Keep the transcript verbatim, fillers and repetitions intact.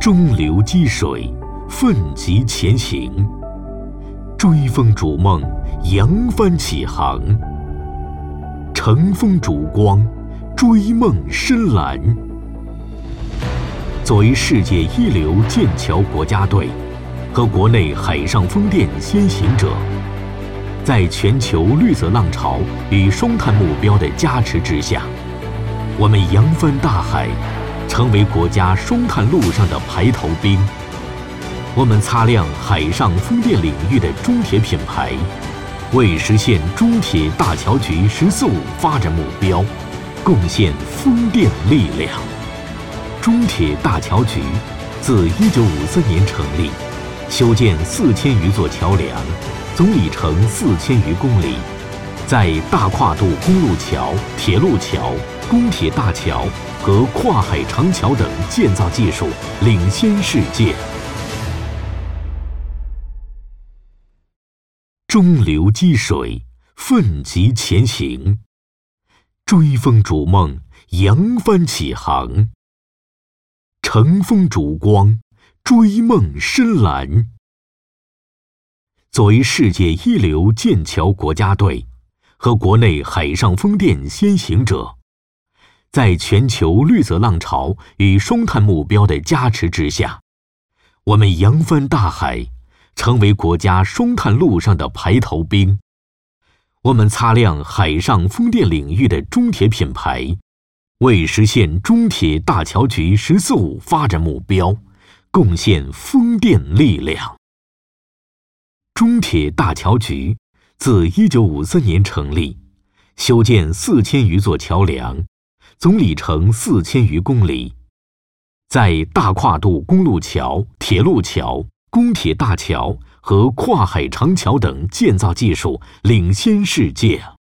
中流击水，奋楫前行；追风逐梦，扬帆起航；乘风逐光，追梦深蓝。作为世界一流剑桥国家队和国内海上风电先行者，在全球绿色浪潮与双碳目标的加持之下，我们扬帆大海，成为国家双碳路上的排头兵。我们擦亮海上风电领域的中铁品牌，为实现中铁大桥局“十四五”发展目标贡献风电力量。中铁大桥局自一九五三年成立，修建四千余座桥梁，总里程四千余公里，在大跨度公路桥、铁路桥、公铁大桥和跨海长桥等建造技术领先世界。中流击水，奋楫前行；追风逐梦，扬帆起航；乘风逐光，追梦深蓝。作为世界一流剑桥国家队和国内海上风电先行者，在全球绿色浪潮与双碳目标的加持之下，我们扬帆大海，成为国家双碳路上的排头兵。我们擦亮海上风电领域的中铁品牌，为实现中铁大桥局“十四五”发展目标贡献风电力量。中铁大桥局自一九五三年成立，修建四千余座桥梁，总里程四千余公里，在大跨度公路桥、铁路桥、公铁大桥和跨海长桥等建造技术领先世界。